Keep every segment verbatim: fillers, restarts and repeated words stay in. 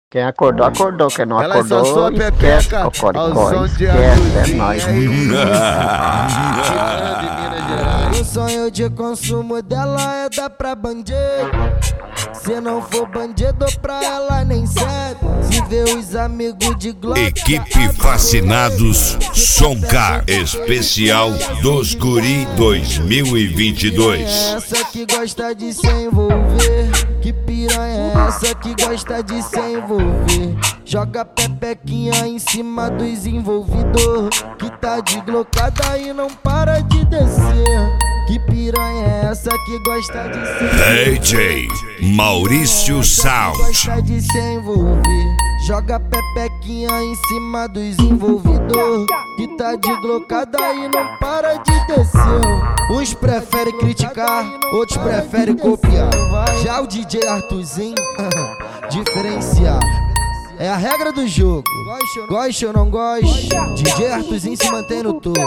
Quem acordou, acordou. Quem não Ela só acordou, sua esquece, pepeca cocoricó, ao som de esquece, é Arthurzinho. nóis. O sonho de consumo dela é dar pra bandido. Se não for bandido pra ela nem serve. Se vê os amigos de Glock. Equipe Fascinados Soncar Especial dos Guri dois mil e vinte e dois. É essa que gosta de se envolver. Que piranha é essa que gosta de se envolver? Joga pepequinha em cima dos envolvidor. Que tá de glocada e não para de descer. Que piranha é essa que gosta de se envolver? D J Maurício Sound. Gosta de se envolver. Joga pepequinha em cima dos envolvidor. Que tá de glocada e não para de descer. Uns preferem criticar, outros preferem copiar. Já o D J Arthurzinho, diferenciar. É a regra do jogo. Goste ou não goste, D J Arthurzinho se mantém no topo.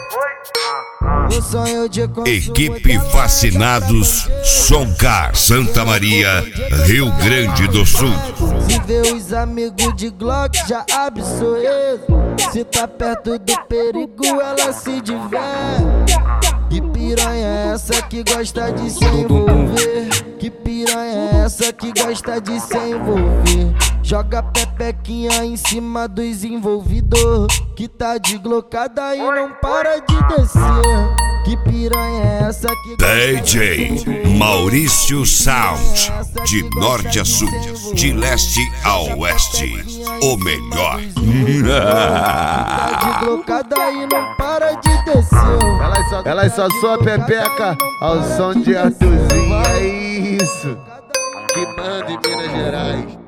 O sonho de Equipe Fascinados Soncar, Santa Maria, Rio Grande do Sul. Se vê os amigos de Glock, já abre sorriso. Se tá perto do perigo, ela se diverte. Que piranha é essa que gosta de se envolver? Que piranha é essa que gosta de se envolver? Joga pepequinha em cima dos envolvidor. Que tá de glocada e não para de descer. Que piranha é essa que D J Maurício Sound, de norte a sul, de leste a oeste, o melhor. tá de glocada e não para de descer. Ela só, ela só sua pepeca ao som de Arthurzinho. É isso que manda em Minas Gerais.